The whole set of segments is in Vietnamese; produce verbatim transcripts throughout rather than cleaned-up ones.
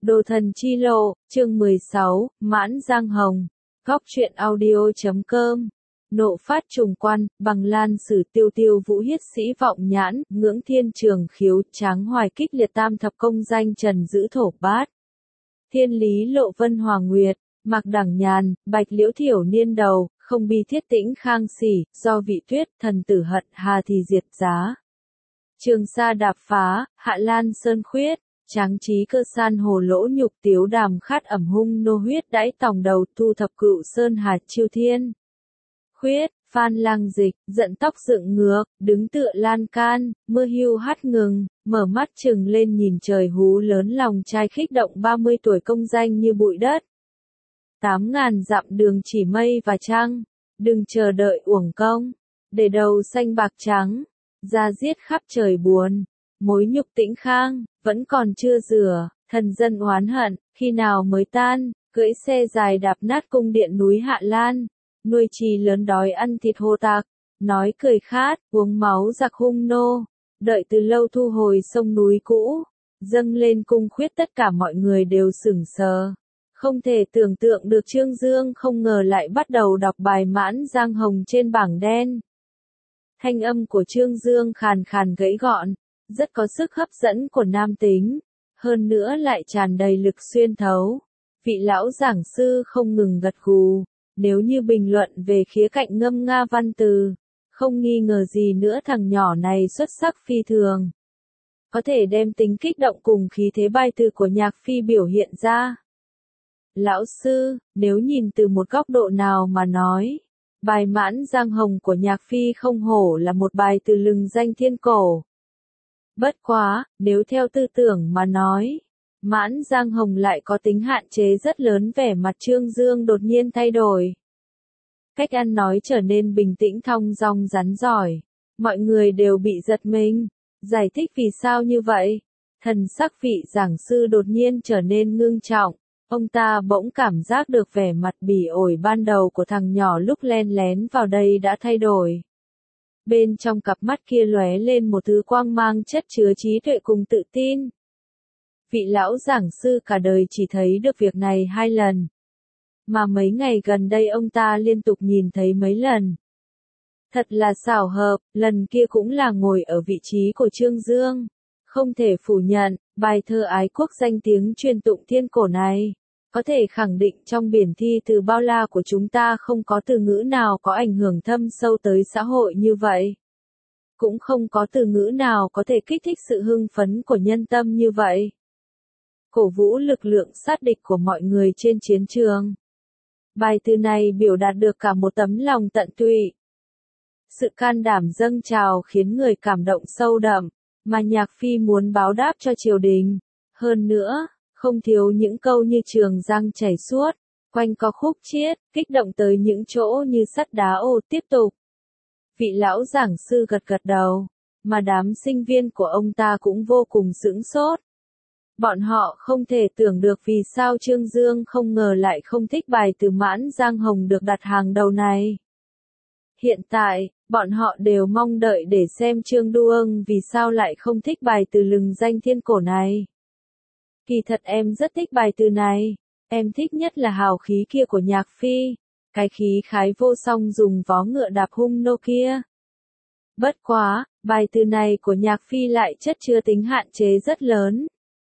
Đồ thần chi lộ, chương mười sáu, Mãn Giang Hồng. Góc truyện audio chấm com. Nộ phát trùng quan, bằng lan sử tiêu tiêu vũ hiết sĩ vọng nhãn, ngưỡng thiên trường khiếu, tráng hoài kích liệt tam thập công danh trần giữ thổ bát. Thiên lý lộ vân hoàng nguyệt, mạc đẳng nhàn, bạch liễu thiểu niên đầu, không bi thiết tĩnh khang sỉ, do vị tuyết, thần tử hận, hà thì diệt giá. Trường sa đạp phá, hạ lan sơn khuyết. Tráng trí cơ san hồ lỗ nhục tiếu đàm khát ẩm hung nô huyết đãi tòng đầu thu thập cựu sơn hà chiêu thiên. Khuyết, phan lang dịch, giận tóc dựng ngược, đứng tựa lan can, mưa hưu hát ngừng, mở mắt chừng lên nhìn trời hú lớn lòng trai khích động ba mươi tuổi công danh như bụi đất. Tám ngàn dặm đường chỉ mây và trăng, đừng chờ đợi uổng công, để đầu xanh bạc trắng, ra giết khắp trời buồn. Mối nhục tĩnh khang, vẫn còn chưa rửa, thần dân oán hận, khi nào mới tan, cưỡi xe dài đạp nát cung điện núi Hạ Lan, nuôi trì lớn đói ăn thịt hồ tạc, nói cười khát, uống máu giặc hung nô, đợi từ lâu thu hồi sông núi cũ, dâng lên cung khuyết tất cả mọi người đều sửng sờ. Không thể tưởng tượng được Trương Dương không ngờ lại bắt đầu đọc bài Mãn Giang Hồng trên bảng đen. Thanh âm của Trương Dương khàn khàn gãy gọn. Rất có sức hấp dẫn của nam tính, hơn nữa lại tràn đầy lực xuyên thấu. Vị lão giảng sư không ngừng gật gù, nếu như bình luận về khía cạnh ngâm nga văn từ, không nghi ngờ gì nữa thằng nhỏ này xuất sắc phi thường. Có thể đem tính kích động cùng khí thế bài từ của nhạc phi biểu hiện ra. Lão sư, nếu nhìn từ một góc độ nào mà nói, bài Mãn Giang Hồng của nhạc phi không hổ là một bài từ lừng danh thiên cổ. Bất quá, nếu theo tư tưởng mà nói, Mãn Giang Hồng lại có tính hạn chế rất lớn. Vẻ mặt Trương Dương đột nhiên thay đổi. Cách ăn nói trở nên bình tĩnh thong dong rắn giỏi. Mọi người đều bị giật mình. Giải thích vì sao như vậy? Thần sắc vị giảng sư đột nhiên trở nên ngưng trọng. Ông ta bỗng cảm giác được vẻ mặt bỉ ổi ban đầu của thằng nhỏ lúc len lén vào đây đã thay đổi. Bên trong cặp mắt kia lóe lên một thứ quang mang chất chứa trí tuệ cùng tự tin. Vị lão giảng sư cả đời chỉ thấy được việc này hai lần. Mà mấy ngày gần đây ông ta liên tục nhìn thấy mấy lần. Thật là xảo hợp, lần kia cũng là ngồi ở vị trí của Trương Dương. Không thể phủ nhận, bài thơ ái quốc danh tiếng truyền tụng thiên cổ này. Có thể khẳng định trong biển thi từ bao la của chúng ta không có từ ngữ nào có ảnh hưởng thâm sâu tới xã hội như vậy. Cũng không có từ ngữ nào có thể kích thích sự hưng phấn của nhân tâm như vậy. Cổ vũ lực lượng sát địch của mọi người trên chiến trường. Bài từ này biểu đạt được cả một tấm lòng tận tụy. Sự can đảm dâng trào khiến người cảm động sâu đậm, mà nhạc phi muốn báo đáp cho triều đình. Hơn nữa, không thiếu những câu như trường giang chảy suốt, quanh co khúc chiết, kích động tới những chỗ như sắt đá ô. Tiếp tục. Vị lão giảng sư gật gật đầu, mà đám sinh viên của ông ta cũng vô cùng sửng sốt. Bọn họ không thể tưởng được vì sao Trương Dương không ngờ lại không thích bài từ Mãn Giang Hồng được đặt hàng đầu này. Hiện tại, bọn họ đều mong đợi để xem Trương Đuông vì sao lại không thích bài từ lừng danh thiên cổ này. Kỳ thật em rất thích bài từ này, em thích nhất là hào khí kia của nhạc phi, cái khí khái vô song dùng vó ngựa đạp hung nô kia. Bất quá, bài từ này của nhạc phi lại chất chứa tính hạn chế rất lớn.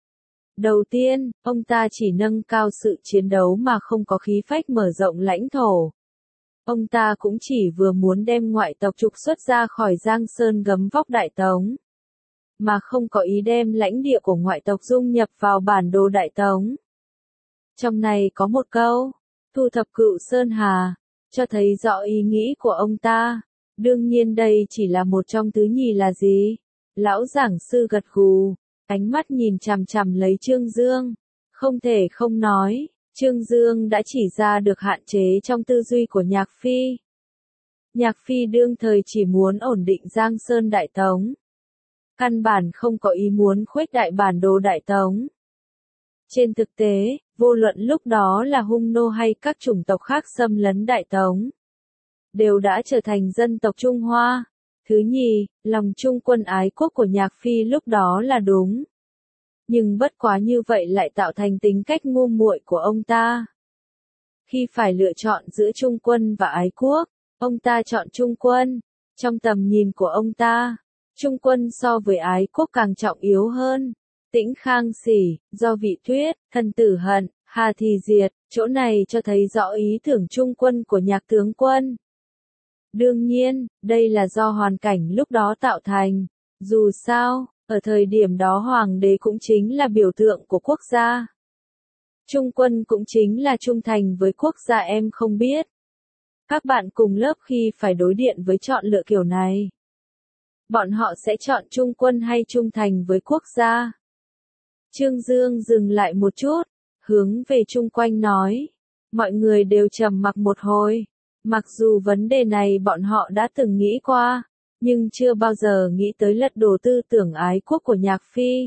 Đầu tiên, ông ta chỉ nâng cao sự chiến đấu mà không có khí phách mở rộng lãnh thổ. Ông ta cũng chỉ vừa muốn đem ngoại tộc trục xuất ra khỏi Giang Sơn gấm vóc Đại Tống, mà không có ý đem lãnh địa của ngoại tộc dung nhập vào bản đồ Đại Tống. Trong này có một câu, thu thập cựu Sơn Hà, cho thấy rõ ý nghĩ của ông ta. Đương nhiên đây chỉ là một trong tứ nhì là gì? Lão giảng sư gật gù, ánh mắt nhìn chằm chằm lấy Trương Dương. Không thể không nói, Trương Dương đã chỉ ra được hạn chế trong tư duy của nhạc phi. Nhạc phi đương thời chỉ muốn ổn định Giang Sơn Đại Tống. Căn bản không có ý muốn khuếch đại bản đồ Đại Tống. Trên thực tế, vô luận lúc đó là hung nô hay các chủng tộc khác xâm lấn Đại Tống, đều đã trở thành dân tộc Trung Hoa. Thứ nhì, lòng trung quân ái quốc của nhạc phi lúc đó là đúng. Nhưng bất quá như vậy lại tạo thành tính cách ngu muội của ông ta. Khi phải lựa chọn giữa Trung Quân và ái quốc, ông ta chọn Trung Quân. Trong tầm nhìn của ông ta, Trung Quân so với ái quốc càng trọng yếu hơn. Tĩnh Khang Sỉ, do Vị Tuyết, Thần Tử Hận, Hà Thì Diệt, chỗ này cho thấy rõ ý tưởng Trung Quân của Nhạc tướng quân. Đương nhiên, đây là do hoàn cảnh lúc đó tạo thành. Dù sao, ở thời điểm đó hoàng đế cũng chính là biểu tượng của quốc gia. Trung Quân cũng chính là trung thành với quốc gia em không biết. Các bạn cùng lớp khi phải đối điện với chọn lựa kiểu này, bọn họ sẽ chọn Trung Quân hay trung thành với quốc gia? Trương Dương dừng lại một chút, hướng về chung quanh nói. Mọi người đều trầm mặc một hồi. Mặc dù vấn đề này bọn họ đã từng nghĩ qua, nhưng chưa bao giờ nghĩ tới lật đổ tư tưởng ái quốc của Nhạc Phi.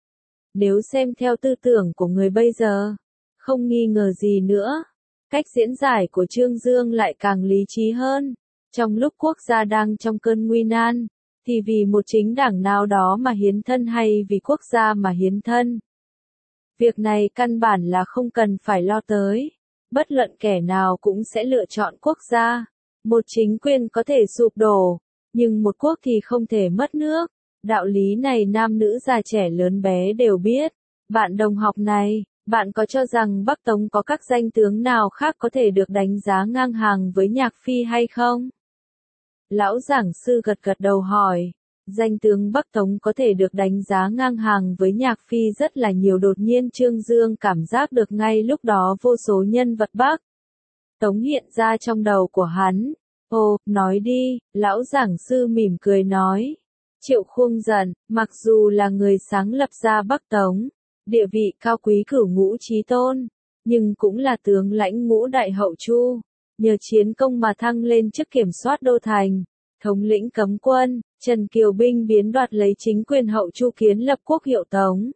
Nếu xem theo tư tưởng của người bây giờ, không nghi ngờ gì nữa, cách diễn giải của Trương Dương lại càng lý trí hơn. Trong lúc quốc gia đang trong cơn nguy nan, thì vì một chính đảng nào đó mà hiến thân hay vì quốc gia mà hiến thân. Việc này căn bản là không cần phải lo tới. Bất luận kẻ nào cũng sẽ lựa chọn quốc gia. Một chính quyền có thể sụp đổ, nhưng một quốc thì không thể mất nước. Đạo lý này nam nữ già trẻ lớn bé đều biết. Bạn đồng học này, bạn có cho rằng Bắc Tống có các danh tướng nào khác có thể được đánh giá ngang hàng với Nhạc Phi hay không? Lão giảng sư gật gật đầu hỏi. Danh tướng Bắc Tống có thể được đánh giá ngang hàng với Nhạc Phi rất là nhiều. Đột nhiên Trương Dương cảm giác được ngay lúc đó vô số nhân vật Bắc Tống hiện ra trong đầu của hắn. Ồ, nói đi, lão giảng sư mỉm cười nói. Triệu Khuông Dần, mặc dù là người sáng lập ra Bắc Tống, địa vị cao quý cửu ngũ chí tôn, nhưng cũng là tướng lãnh ngũ đại hậu chu, nhờ chiến công mà thăng lên chức kiểm soát đô thành, thống lĩnh cấm quân. Trần Kiều binh biến đoạt lấy chính quyền hậu chu kiến lập quốc hiệu Tống.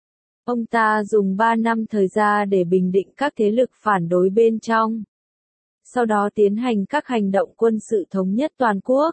Ông ta dùng ba năm thời gian để bình định các thế lực phản đối bên trong. Sau đó tiến hành các hành động quân sự thống nhất toàn quốc.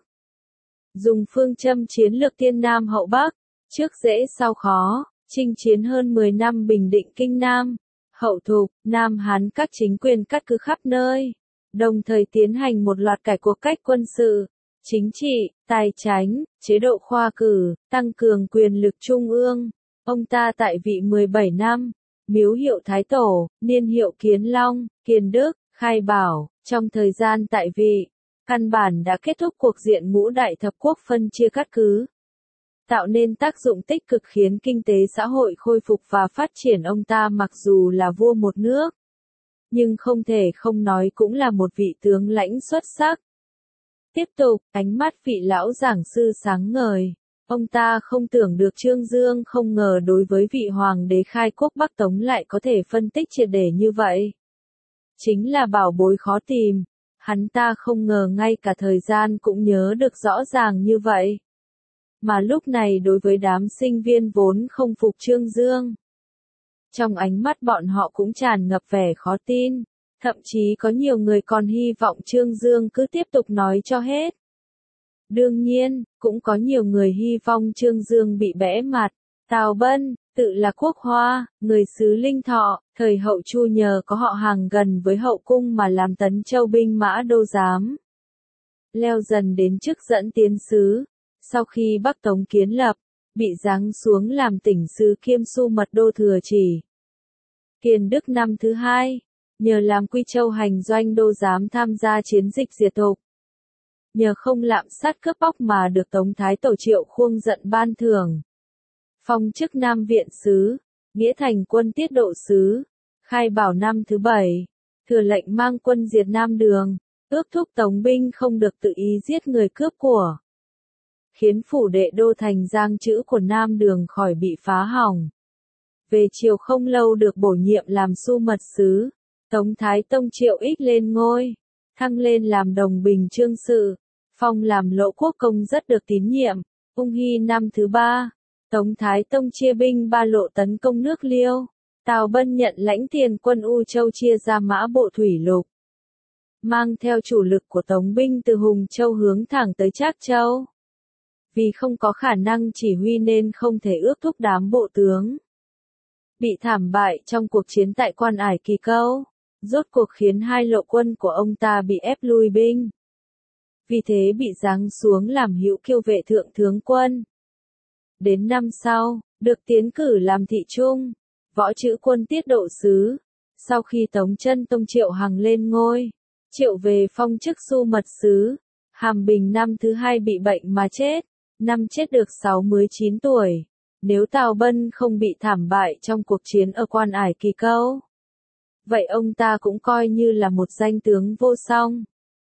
Dùng phương châm chiến lược Tiên Nam hậu Bắc, trước dễ sau khó, chinh chiến hơn mười năm bình định Kinh Nam, Hậu Thục, Nam Hán các chính quyền cắt cứ khắp nơi. Đồng thời tiến hành một loạt cải cuộc cách quân sự, chính trị, tài chánh, chế độ khoa cử, tăng cường quyền lực trung ương. Ông ta tại vị mười bảy năm, miếu hiệu Thái Tổ, niên hiệu Kiến Long, Kiên Đức, Khai Bảo. Trong thời gian tại vị, căn bản đã kết thúc cuộc diện ngũ đại thập quốc phân chia cắt cứ, tạo nên tác dụng tích cực khiến kinh tế xã hội khôi phục và phát triển. Ông ta mặc dù là vua một nước, nhưng không thể không nói cũng là một vị tướng lãnh xuất sắc. Tiếp tục, ánh mắt vị lão giảng sư sáng ngời. Ông ta không tưởng được Trương Dương không ngờ đối với vị hoàng đế khai quốc Bắc Tống lại có thể phân tích triệt để như vậy. Chính là bảo bối khó tìm. Hắn ta không ngờ ngay cả thời gian cũng nhớ được rõ ràng như vậy. Mà lúc này đối với đám sinh viên vốn không phục Trương Dương, trong ánh mắt bọn họ cũng tràn ngập vẻ khó tin. Thậm chí có nhiều người còn hy vọng Trương Dương cứ tiếp tục nói cho hết. Đương nhiên, cũng có nhiều người hy vọng Trương Dương bị bẽ mặt. Tào Bân, tự là Quốc Hoa, người xứ Linh Thọ, thời hậu Chu nhờ có họ hàng gần với hậu cung mà làm Tấn Châu binh mã đô giám. Leo dần đến chức dẫn tiến sứ. Sau khi Bắc Tống kiến lập, bị giáng xuống làm tỉnh sứ kiêm su mật đô Thừa Chỉ. Kiên Đức năm thứ hai, nhờ làm Quy Châu hành doanh đô giám tham gia chiến dịch diệt thục. Nhờ không lạm sát cướp bóc mà được Tống Thái Tổ Triệu Khuông Dận ban thưởng. Phong chức Nam Viện Sứ, nghĩa thành quân tiết độ sứ. Khai Bảo năm thứ bảy, thừa lệnh mang quân diệt Nam Đường, ước thúc Tống binh không được tự ý giết người cướp của. Khiến phủ đệ đô thành Giang Chữ của Nam Đường khỏi bị phá hỏng. Về chiều không lâu được bổ nhiệm làm su mật sứ. Tống Thái Tông Triệu Ích lên ngôi, thăng lên làm đồng bình chương sự, phong làm Lỗ Quốc công rất được tín nhiệm. Ung Hy năm thứ ba, Tống Thái Tông chia binh ba lộ tấn công nước Liêu. Tào Bân nhận lãnh tiền quân U Châu chia ra mã bộ thủy lục, mang theo chủ lực của Tống binh từ Hùng Châu hướng thẳng tới Trác Châu. Vì không có khả năng chỉ huy nên không thể ước thúc đám bộ tướng. bị thảm bại trong cuộc chiến tại Quan Ải Kỳ Câu, rốt cuộc khiến hai lộ quân của ông ta bị ép lui binh. Vì thế bị giáng xuống làm hữu kiêu vệ thượng tướng quân. Đến năm sau, được tiến cử làm thị trung, võ chữ quân tiết độ sứ. Sau khi Tống Chân Tông Triệu Hằng lên ngôi, Triệu về phong chức su mật sứ. Hàm Bình năm thứ hai bị bệnh mà chết, năm chết được sáu mươi chín tuổi. Nếu Tào Bân không bị thảm bại trong cuộc chiến ở Quan Ải Kỳ Câu, vậy ông ta cũng coi như là một danh tướng vô song.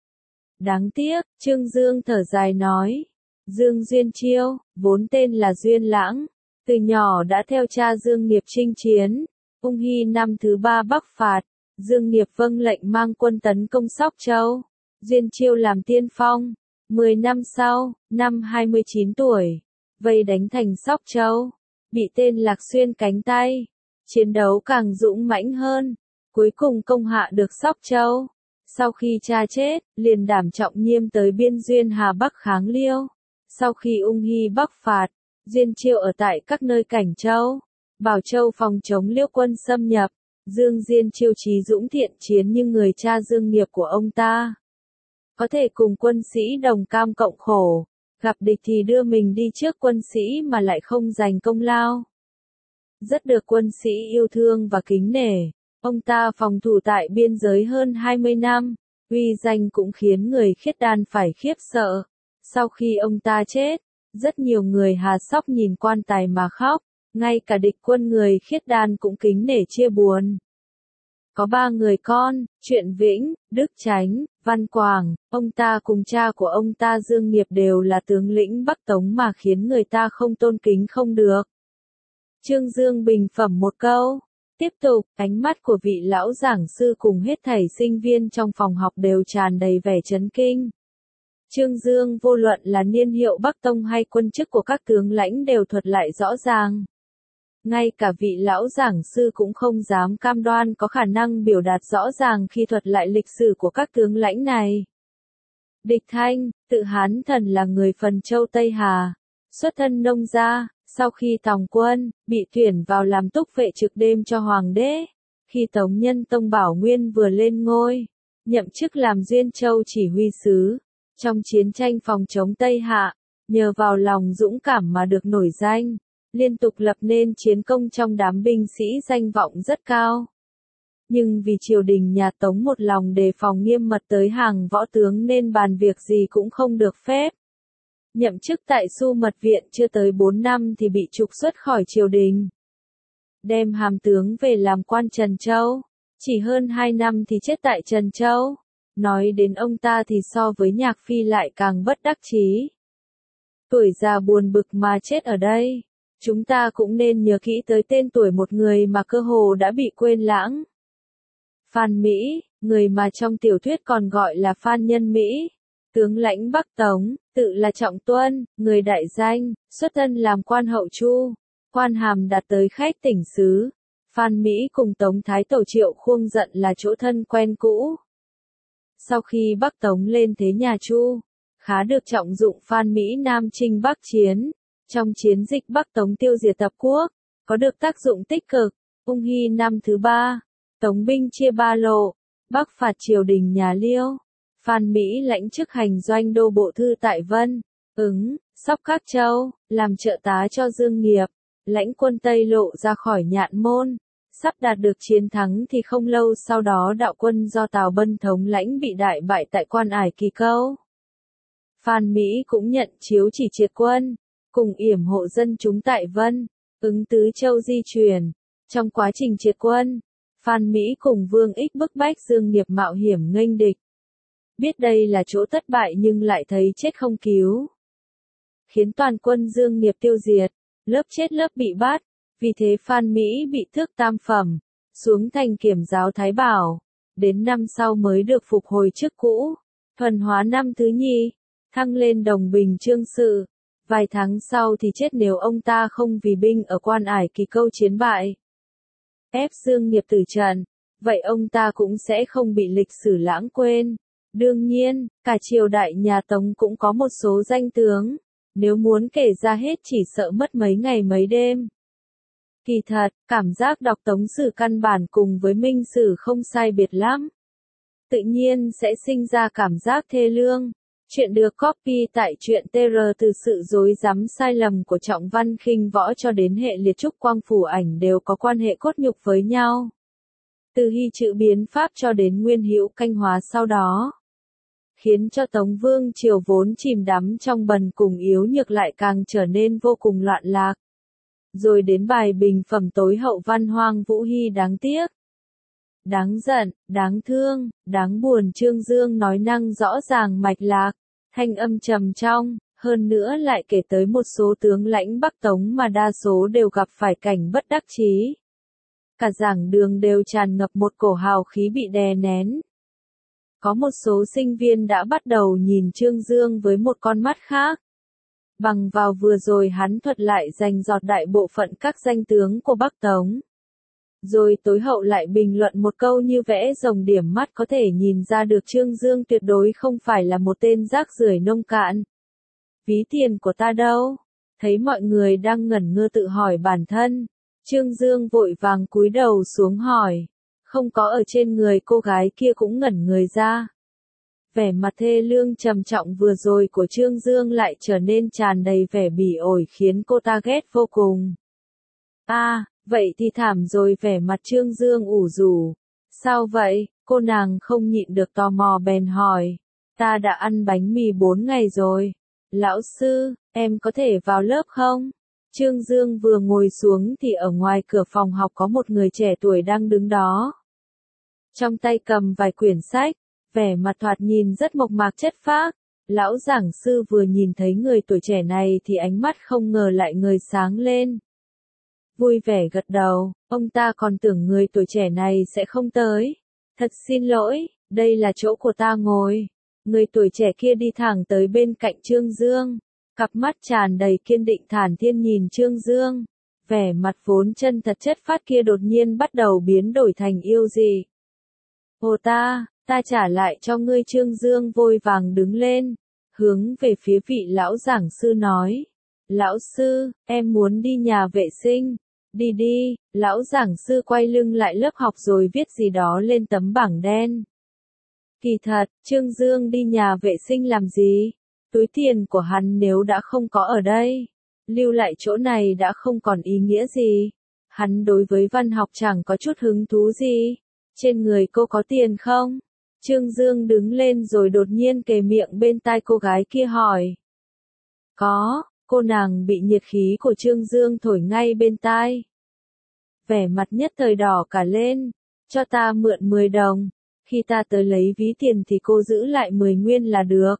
Đáng tiếc, Trương Dương thở dài nói, Dương Duyên Chiêu, vốn tên là Duyên Lãng, từ nhỏ đã theo cha Dương Nghiệp chinh chiến. Ung Hy năm thứ ba bắc phạt, Dương Nghiệp vâng lệnh mang quân tấn công Sóc Châu. Duyên Chiêu làm tiên phong. Mười năm sau, năm hai mươi chín tuổi, vây đánh thành Sóc Châu, bị tên Lạc xuyên cánh tay. Chiến đấu càng dũng mãnh hơn, cuối cùng công hạ được Sóc Châu. Sau khi cha chết, liền đảm trọng nhiêm tới biên duyên Hà Bắc kháng Liêu. Sau khi Ung Hy bắc phạt, Duyên Chiêu ở tại các nơi Cảnh Châu, Bảo Châu phòng chống Liêu quân xâm nhập. Dương Duyên Chiêu trí dũng thiện chiến như người cha Dương Nghiệp của ông ta. Có thể cùng quân sĩ đồng cam cộng khổ, gặp địch thì đưa mình đi trước quân sĩ mà lại không giành công lao. Rất được quân sĩ yêu thương và kính nể, ông ta phòng thủ tại biên giới hơn hai mươi năm, uy danh cũng khiến người Khiết Đan phải khiếp sợ. Sau khi ông ta chết, rất nhiều người Hà Sóc nhìn quan tài mà khóc, ngay cả địch quân người Khiết Đan cũng kính nể chia buồn. Có ba người con, Truyện Vĩnh, Đức Chánh, Văn Quảng, ông ta cùng cha của ông ta Dương Nghiệp đều là tướng lĩnh Bắc Tống mà khiến người ta không tôn kính không được. Trương Dương bình phẩm một câu. Tiếp tục, ánh mắt của vị lão giảng sư cùng hết thảy sinh viên trong phòng học đều tràn đầy vẻ chấn kinh. Trương Dương vô luận là niên hiệu Bắc Tông hay quân chức của các tướng lãnh đều thuật lại rõ ràng. Ngay cả vị lão giảng sư cũng không dám cam đoan có khả năng biểu đạt rõ ràng khi thuật lại lịch sử của các tướng lãnh này. Địch Thanh, tự Hán Thần là người Phần Châu Tây Hà, xuất thân nông gia, sau khi tòng quân, bị tuyển vào làm túc vệ trực đêm cho hoàng đế. Khi Tống Nhân Tông Bảo Nguyên vừa lên ngôi, nhậm chức làm Duyên Châu chỉ huy sứ. Trong chiến tranh phòng chống Tây Hạ, nhờ vào lòng dũng cảm mà được nổi danh, liên tục lập nên chiến công trong đám binh sĩ danh vọng rất cao. Nhưng vì triều đình nhà Tống một lòng đề phòng nghiêm mật tới hàng võ tướng nên bàn việc gì cũng không được phép. Nhậm chức tại Su Mật Viện chưa tới bốn năm thì bị trục xuất khỏi triều đình. Đem hàm tướng về làm quan Trần Châu, chỉ hơn hai năm thì chết tại Trần Châu. Nói đến ông ta thì so với Nhạc Phi lại càng bất đắc chí. Tuổi già buồn bực mà chết ở đây. Chúng ta cũng nên nhớ kỹ tới tên tuổi một người mà cơ hồ đã bị quên lãng. Phan Mỹ, người mà trong tiểu thuyết còn gọi là Phan Nhân Mỹ. Tướng lãnh Bắc Tống, tự là Trọng Tuân, người đại danh, xuất thân làm quan hậu chu. Quan hàm đạt tới khách tỉnh sứ. Phan Mỹ cùng Tống Thái Tổ Triệu Khuông Dận là chỗ thân quen cũ. Sau khi Bắc Tống lên thế nhà Chu, khá được trọng dụng Phan Mỹ Nam chinh Bắc chiến. Trong chiến dịch Bắc Tống tiêu diệt tập quốc, có được tác dụng tích cực. Ung Hy năm thứ ba, Tống binh chia ba lộ, Bắc phạt triều đình nhà Liêu. Phan Mỹ lãnh chức hành doanh đô bộ thư tại Vân, Ứng, Sóc Các Châu, làm trợ tá cho Dương Nghiệp, lãnh quân Tây lộ ra khỏi Nhạn Môn. Sắp đạt được chiến thắng thì không lâu sau đó đạo quân do Tào Bân thống lãnh bị đại bại tại Quan Ải Kỳ Câu. Phan Mỹ cũng nhận chiếu chỉ triệt quân, cùng yểm hộ dân chúng tại Vân, Ứng Tứ Châu di chuyển. Trong quá trình triệt quân, Phan Mỹ cùng Vương Ích bức bách Dương Nghiệp mạo hiểm nghênh địch. Biết đây là chỗ thất bại nhưng lại thấy chết không cứu, khiến toàn quân Dương Nghiệp tiêu diệt, lớp chết lớp bị bắt. Vì thế Phan Mỹ bị thước tam phẩm, xuống thành kiểm giáo Thái Bảo. Đến năm sau mới được phục hồi chức cũ. Thuần hóa năm thứ nhì, thăng lên đồng bình trương sự. Vài tháng sau thì chết nếu ông ta không vì binh ở Quan Ải Kỳ Câu chiến bại, ép Dương Nghiệp tử trận, vậy ông ta cũng sẽ không bị lịch sử lãng quên. Đương nhiên, cả triều đại nhà Tống cũng có một số danh tướng, nếu muốn kể ra hết chỉ sợ mất mấy ngày mấy đêm. Kỳ thật, cảm giác đọc Tống Sử căn bản cùng với Minh Sử không sai biệt lắm. Tự nhiên sẽ sinh ra cảm giác thê lương. Chuyện được copy tại truyện tê rờ từ sự dối rắm sai lầm của Trọng Văn Khinh Võ cho đến hệ liệt trúc quang phủ ảnh đều có quan hệ cốt nhục với nhau. Từ hy chữ biến pháp cho đến nguyên hữu canh hóa sau đó. Khiến cho Tống Vương Triều vốn chìm đắm trong bần cùng yếu nhược lại càng trở nên vô cùng loạn lạc. Rồi đến bài bình phẩm tối hậu văn Hoang Vũ Hy đáng tiếc. Đáng giận, đáng thương, đáng buồn Trương Dương nói năng rõ ràng mạch lạc, thanh âm trầm trong, hơn nữa lại kể tới một số tướng lãnh Bắc Tống mà đa số đều gặp phải cảnh bất đắc chí. Cả giảng đường đều tràn ngập một cổ hào khí bị đè nén. Có một số sinh viên đã bắt đầu nhìn Trương Dương với một con mắt khác. Bằng vào vừa rồi hắn thuật lại dành giọt đại bộ phận các danh tướng của Bắc Tống. Rồi tối hậu lại bình luận một câu như vẽ rồng điểm mắt có thể nhìn ra được Trương Dương tuyệt đối không phải là một tên rác rưởi nông cạn. Ví tiền của ta đâu? Thấy mọi người đang ngẩn ngơ tự hỏi bản thân. Trương Dương vội vàng cúi đầu xuống hỏi. Không có ở trên người cô gái kia cũng ngẩn người ra. Vẻ mặt thê lương trầm trọng vừa rồi của Trương Dương lại trở nên tràn đầy vẻ bỉ ổi khiến cô ta ghét vô cùng. À, vậy thì thảm rồi vẻ mặt Trương Dương ủ rũ. Sao vậy? Cô nàng không nhịn được tò mò bèn hỏi. Ta đã ăn bánh mì bốn ngày rồi. Lão sư, em có thể vào lớp không? Trương Dương vừa ngồi xuống thì ở ngoài cửa phòng học có một người trẻ tuổi đang đứng đó. Trong tay cầm vài quyển sách, vẻ mặt thoạt nhìn rất mộc mạc chất phác. Lão giảng sư vừa nhìn thấy người tuổi trẻ này thì ánh mắt không ngờ lại ngời sáng lên. Vui vẻ gật đầu, ông ta còn tưởng người tuổi trẻ này sẽ không tới. Thật xin lỗi, đây là chỗ của ta ngồi. Người tuổi trẻ kia đi thẳng tới bên cạnh Trương Dương. Cặp mắt tràn đầy kiên định thản nhiên nhìn Trương Dương. Vẻ mặt vốn chân thật chất phát kia đột nhiên bắt đầu biến đổi thành yêu dị. Ồ ta, ta trả lại cho ngươi. Trương Dương vội vàng đứng lên, hướng về phía vị lão giảng sư nói. Lão sư, em muốn đi nhà vệ sinh. Đi đi, lão giảng sư quay lưng lại lớp học rồi viết gì đó lên tấm bảng đen. Kỳ thật, Trương Dương đi nhà vệ sinh làm gì? Túi tiền của hắn nếu đã không có ở đây, lưu lại chỗ này đã không còn ý nghĩa gì. Hắn đối với văn học chẳng có chút hứng thú gì. Trên người cô có tiền không? Trương Dương đứng lên rồi đột nhiên kề miệng bên tai cô gái kia hỏi. Có, cô nàng bị nhiệt khí của Trương Dương thổi ngay bên tai. Vẻ mặt nhất thời đỏ cả lên. Cho ta mượn mười đồng. Khi ta tới lấy ví tiền thì cô giữ lại mười nguyên là được.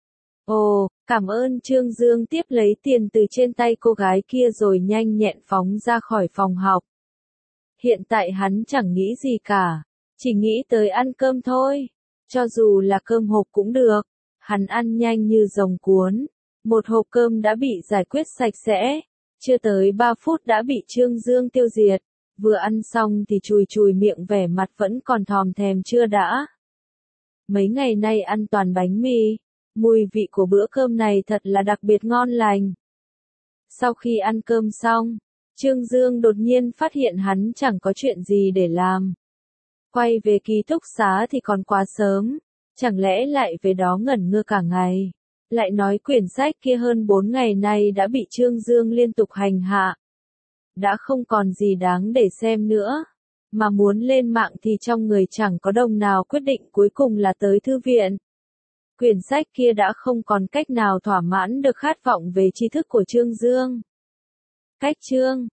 Ồ, cảm ơn. Trương Dương tiếp lấy tiền từ trên tay cô gái kia rồi nhanh nhẹn phóng ra khỏi phòng học. Hiện tại hắn chẳng nghĩ gì cả, chỉ nghĩ tới ăn cơm thôi. Cho dù là cơm hộp cũng được. Hắn ăn nhanh như rồng cuốn. Một hộp cơm đã bị giải quyết sạch sẽ. Chưa tới ba phút đã bị Trương Dương tiêu diệt. Vừa ăn xong thì chùi chùi miệng vẻ mặt vẫn còn thòm thèm chưa đã. Mấy ngày nay ăn toàn bánh mì. Mùi vị của bữa cơm này thật là đặc biệt ngon lành. Sau khi ăn cơm xong, Trương Dương đột nhiên phát hiện hắn chẳng có chuyện gì để làm. Quay về ký túc xá thì còn quá sớm. Chẳng lẽ lại về đó ngẩn ngơ cả ngày. Lại nói quyển sách kia hơn bốn ngày nay đã bị Trương Dương liên tục hành hạ. Đã không còn gì đáng để xem nữa. Mà muốn lên mạng thì trong người chẳng có đồng nào quyết định cuối cùng là tới thư viện. Quyển sách kia đã không còn cách nào thỏa mãn được khát vọng về tri thức của Trương Dương. Cách chương